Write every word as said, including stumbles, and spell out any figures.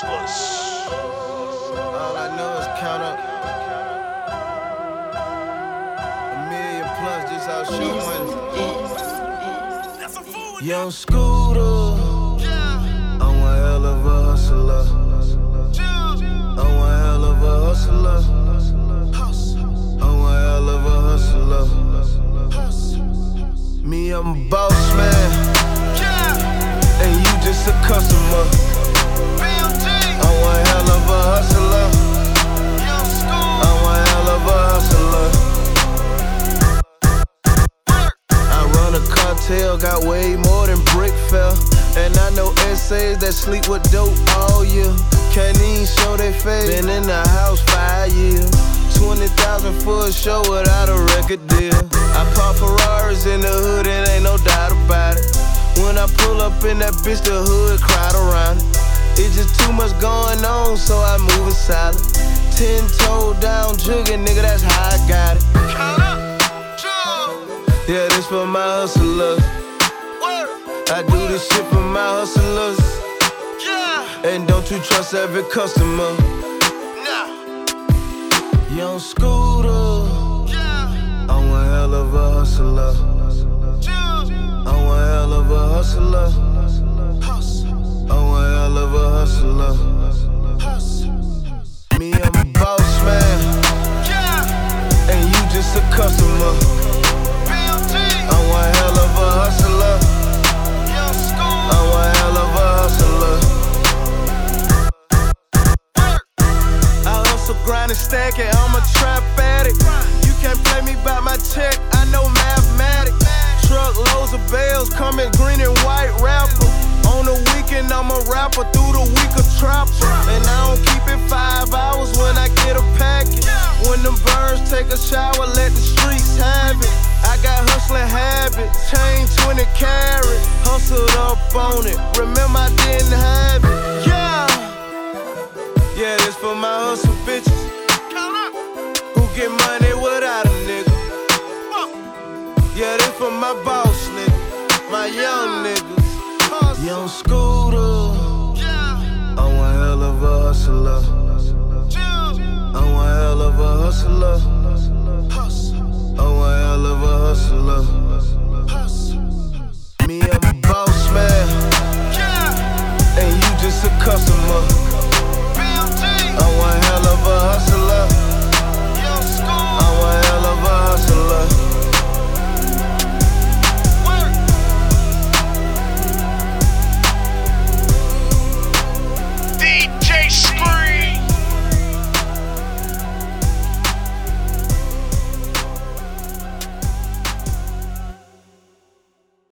hustlers. All I know is count up a million plus just out show money. Young Scooter, I'm one hell of a hustler. I'm one hell of a hustler. I'm one hell of a hustler. Me, I'm a boss man, and you just a customer. I'm one hell of a hustler. I'm one hell of a hustler. I run a cartel, got way more than brick fell. And I know S As that sleep with dope all year. Can't even show their face. Been in the house five years. twenty thousand for a show without a record deal. I pop Ferraris in the hood, and ain't no doubt about it. When I pull up in that bitch, the hood crowd around it. It's just too much going on, so I move in silent. Ten toe down, jugging, nigga, that's how I got it. Yeah, this for my hustlers. I do this shit for my hustlers. And don't you trust every customer. Young Scooter, I'm one hell of a hustler. I'm one hell of a hustler. I'm one hell of a hustler. Me, I'm a boss man, and you just a customer. I'm one hell of a hustler. I'm one hell of a hustler. I hustle, grind and stack it, I'm a trap addict. You can't play me by my check, I know mathematics. Truck loads of bales, coming green and white rapper. On the weekend, I'm a rapper, through the week a trapper. And I don't keep it five hours when I get a package. When them birds take a shower, let the streets have it. I got hustling habits, chain twenty carat. Hustled up on it, remember I didn't have it. Yeah, yeah, this for my hustle bitches who get money without a nigga. Yeah, this for my boss nigga, my young niggas. Young Scooter, I'm one hell of a hustler. I'm one hell of a hustler. I'm one hell of a hustler.